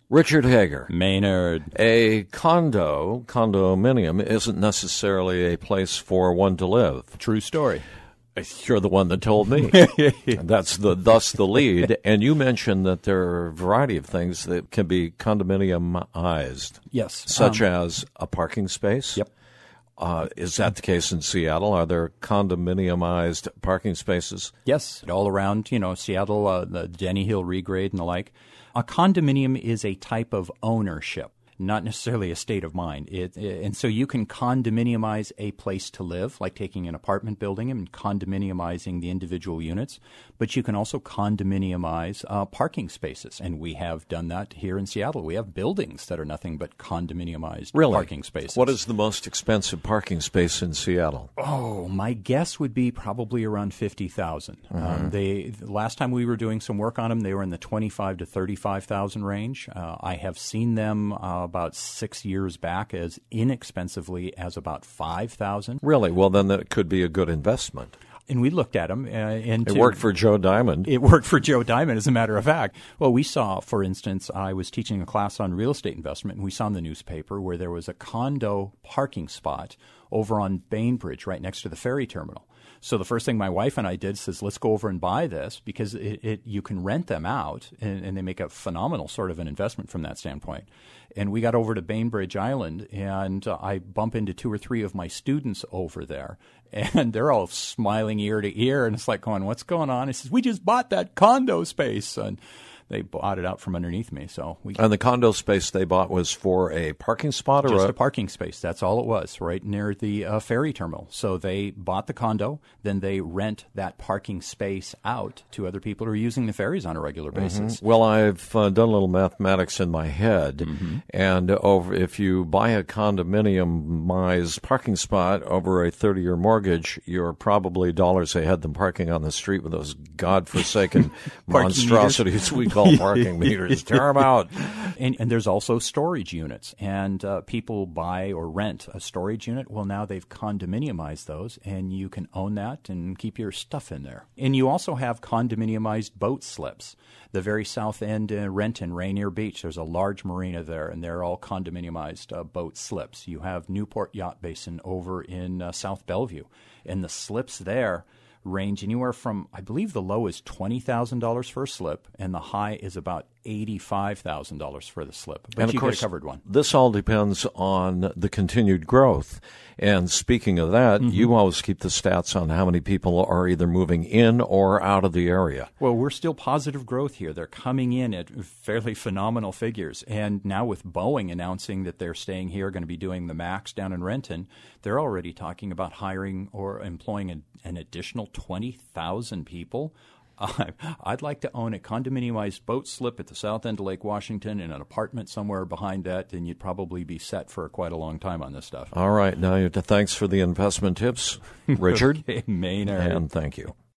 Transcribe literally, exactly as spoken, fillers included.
Richard Hager. Maynard. A condo, condominium, isn't necessarily a place for one to live. True story. You're the one that told me. That's the thus the lead. And you mentioned that there are a variety of things that can be condominiumized. Yes. Such um, as a parking space. Yep. Uh, is that the case in Seattle? Are there condominiumized parking spaces? Yes, all around, you know, Seattle, uh, the Denny Hill regrade and the like. A condominium is a type of ownership, not necessarily a state of mind. It, it, and so you can condominiumize a place to live, like taking an apartment building and condominiumizing the individual units, but you can also condominiumize uh, parking spaces, and we have done that here in Seattle. We have buildings that are nothing but condominiumized really? parking spaces. What is the most expensive parking space in Seattle? Oh, my guess would be probably around fifty thousand dollars. Mm-hmm. Um, they the last time we were doing some work on them, they were in the twenty-five to thirty-five thousand range. Uh, I have seen them uh, about six years back as inexpensively as about five thousand. Really? Well, then that could be a good investment. And we looked at them. Uh, and it to, worked for Joe Diamond. It worked for Joe Diamond, as a matter of fact. Well, we saw, for instance, I was teaching a class on real estate investment, and we saw in the newspaper where there was a condo parking spot over on Bainbridge right next to the ferry terminal. So the first thing my wife and I did says, let's go over and buy this because it, it you can rent them out, and, and they make a phenomenal sort of an investment from that standpoint. And we got over to Bainbridge Island, and uh, I bump into two or three of my students over there, and they're all smiling ear to ear, and it's like going, what's going on? He says, we just bought that condo space, and they bought it out from underneath me. So we And the condo space they bought was for a parking spot? or Just a, a parking space. That's all it was, right near the uh, ferry terminal. So they bought the condo, then they rent that parking space out to other people who are using the ferries on a regular basis. Mm-hmm. Well, I've uh, done a little mathematics in my head, mm-hmm. and over if you buy a condominiumized parking spot over a thirty-year mortgage, you're probably dollars ahead than parking on the street with those godforsaken monstrosities we call parking meters. Tear them out. And, and there's also storage units, and uh, people buy or rent a storage unit. Well, now they've condominiumized those, and you can own that and keep your stuff in there. And you also have condominiumized boat slips. The very south end in Renton, Rainier Beach, there's a large marina there, and they're all condominiumized uh, boat slips. You have Newport Yacht Basin over in uh, South Bellevue, and the slips there range anywhere from, I believe the low is twenty thousand dollars for a slip, and the high is about eighty-five thousand dollars for the slip. But and you of course, get a covered one. This all depends on the continued growth. And speaking of that, mm-hmm. you always keep the stats on how many people are either moving in or out of the area. Well, we're still positive growth here. They're coming in at fairly phenomenal figures. And now with Boeing announcing that they're staying here, going to be doing the MAX down in Renton, they're already talking about hiring or employing an, an additional twenty thousand people. Uh, I'd like to own a condominiumized boat slip at the south end of Lake Washington and an apartment somewhere behind that, and you'd probably be set for quite a long time on this stuff. All right. Now, thanks for the investment tips, Richard. Okay, Maynard. And thank you.